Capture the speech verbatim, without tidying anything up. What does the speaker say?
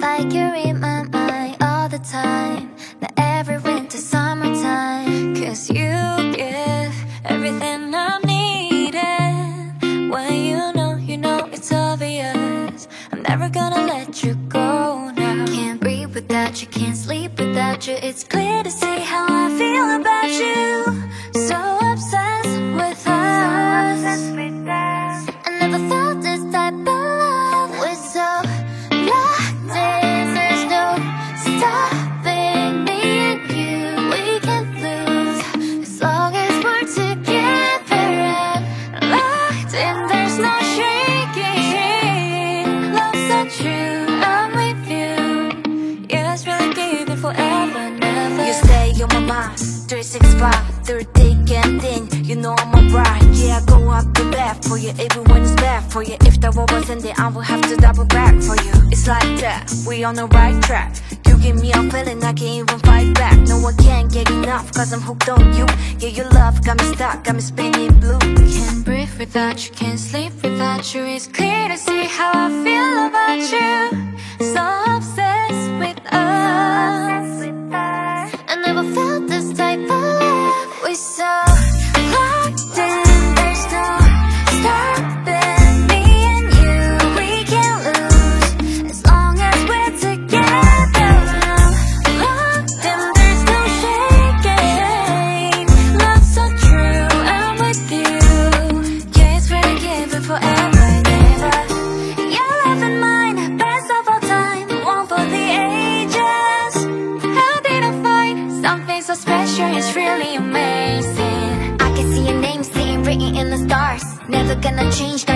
like you're in my mind all the time. Not every winter, summertime. Cause you give everything I'm needing. When you know, you know it's obvious. I'm never gonna let you go now. Can't breathe without you, can't sleep without you. It's clear to see how I feel about you. So obsessed with us. I never felt this type of love. We're so locked in, there's no stopping me and you. We can't lose as long as we're together. I'm locked in, there's no shaking. Love's so true, I'm with you. Yeah, it's really giving forever, never. You stay on my mind, three six five, through thick and thin. You know I'm a bride. Yeah, I go up the bat for you, even when it's bad for you. If the war was ending, I will have to double back for you. It's like that, we on the right track. You give me a feeling I can't even fight back. No, I can't get enough, cause I'm hooked on you. Yeah, your love got me stuck, got me spinning blue. Can't breathe without you, can't sleep without you. It's clear to see how I feel about you. So obsessed with us. I never felt this type of love. We're so locked in, there's no stopping me and you. We can't lose as long as we're together. I'm locked in, there's no shaking. Love's so true, I'm with you. Yeah, it's really giving forever and ever. Your love and mine, best of all time, one for the ages. How did I find something so special? It's really amazing. I can see your name sitting written in the stars. Never gonna change,